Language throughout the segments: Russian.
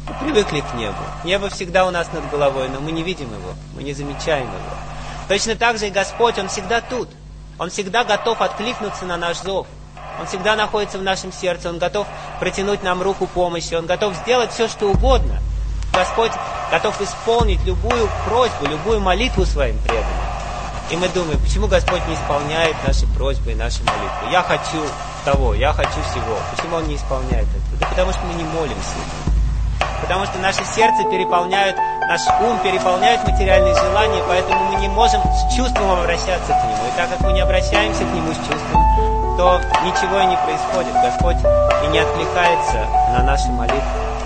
Мы привыкли к небу. Небо всегда у нас над головой, но мы не видим его, мы не замечаем его. Точно так же и Господь, Он всегда тут. Он всегда готов откликнуться на наш зов. Он всегда находится в нашем сердце. Он готов протянуть нам руку помощи. Он готов сделать все, что угодно. Господь готов исполнить любую просьбу, любую молитву своим преданным. И мы думаем, почему Господь не исполняет наши просьбы и наши молитвы? Я хочу того, я хочу всего. Почему Он не исполняет это? Да потому что мы не молимся. Потому что наше сердце переполняет, наш ум переполняет материальные желания, поэтому мы не можем с чувством обращаться к Нему. И так как мы не обращаемся к Нему с чувством, то ничего и не происходит. Господь и не откликается на наши молитвы.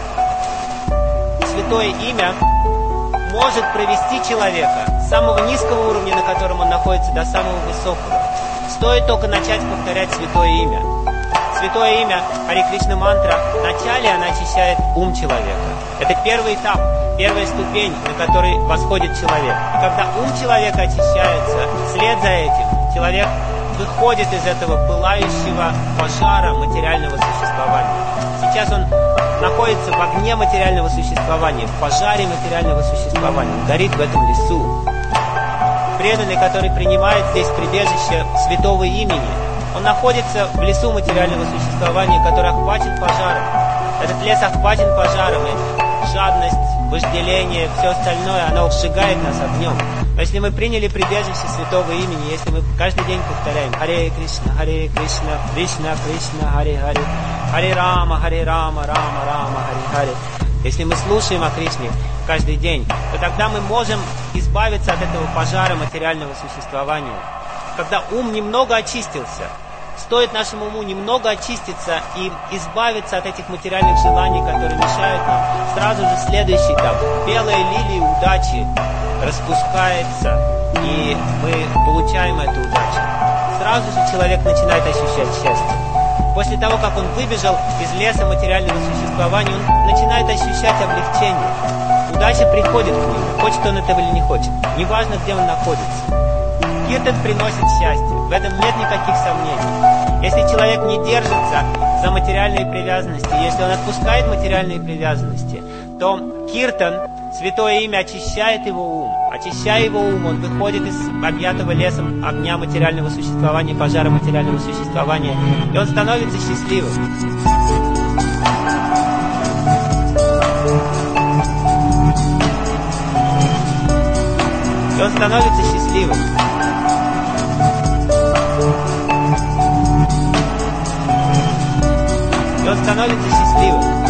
Святое имя может провести человека с самого низкого уровня, на котором он находится, до самого высокого. Стоит только начать повторять святое имя. Святое имя, Харе Кришна мантра, вначале она очищает ум человека. Это первый этап, первая ступень, на которой восходит человек. И когда ум человека очищается, вслед за этим человек выходит из этого пылающего пожара материального существования. Сейчас он находится в огне материального существования, в пожаре материального существования. Он горит в этом лесу. Преданный, который принимает здесь прибежище святого имени, он находится в лесу материального существования, который охвачен пожаром. Этот лес охвачен пожаром, и жадность, вожделение, все остальное, оно сжигает нас огнем. Но если мы приняли прибежище святого имени, если мы каждый день повторяем Харе Кришна, Кришна Кришна, Харе Харе, Харе Рама, Рама Рама, Харе Харе. Если мы слушаем о Кришне каждый день, то тогда мы можем избавиться от этого пожара материального существования. Когда ум немного очистился, стоит нашему уму немного очиститься и избавиться от этих материальных желаний, которые мешают нам, сразу же следующий этап. Белая лилия удачи распускается, и мы получаем эту удачу. Сразу же человек начинает ощущать счастье. После того, как он выбежал из леса материального существования, он начинает ощущать облегчение. Удача приходит к нему, хочет он этого или не хочет. Неважно, где он находится. Киртан приносит счастье, в этом нет никаких сомнений. Если человек не держится за материальные привязанности, если он отпускает материальные привязанности, то Киртан, святое имя, очищает его ум. Очищая его ум, он выходит из объятого лесом огня материального существования, пожара материального существования, и он становится счастливым. И он становится счастливым. И он становится счастливым.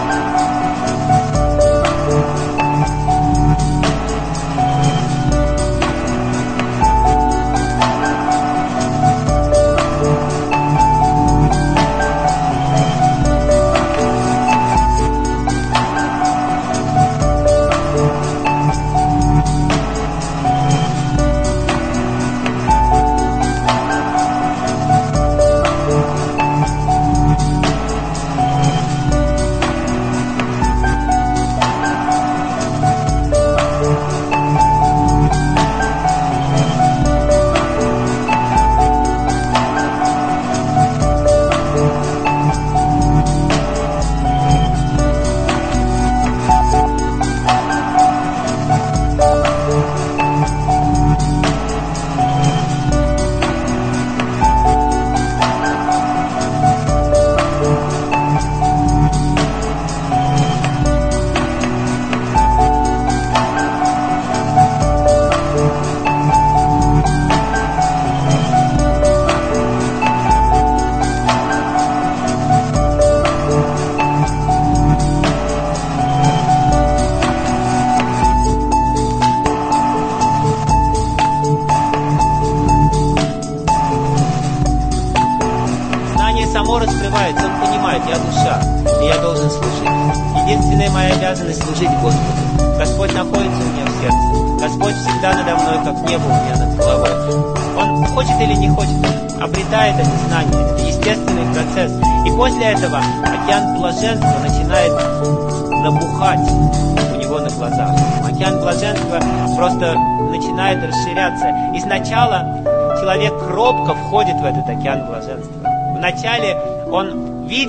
само раскрывается, он понимает, я душа, и я должен служить. Единственная моя обязанность служить Господу. Господь находится у меня в сердце. Господь всегда надо мной, как небо у меня над головой. Он хочет или не хочет, он обретает это знание. Это естественный процесс. И после этого океан блаженства начинает набухать у него на глазах. Океан блаженства просто начинает расширяться. И сначала человек робко входит в этот океан блаженства. Вначале он видит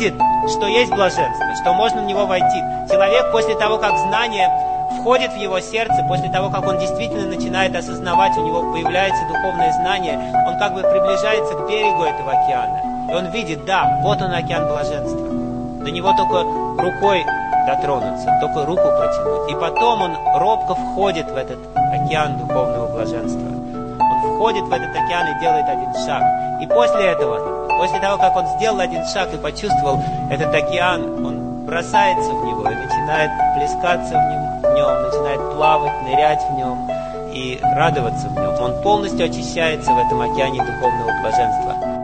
что есть блаженство, что можно в него войти. Человек после того, как знание входит в его сердце, после того, как он действительно начинает осознавать, у него появляется духовное знание, он как бы приближается к берегу этого океана. И он видит, да, вот он океан блаженства. До него только рукой дотронуться, только руку протянуть. И потом он робко входит в этот океан духовного блаженства. Он входит в этот океан и делает один шаг. И после этого, после того, как он сделал один шаг и почувствовал этот океан, он бросается в него и начинает плескаться в нем, начинает плавать, нырять в нем и радоваться в нем. Он полностью очищается в этом океане духовного блаженства.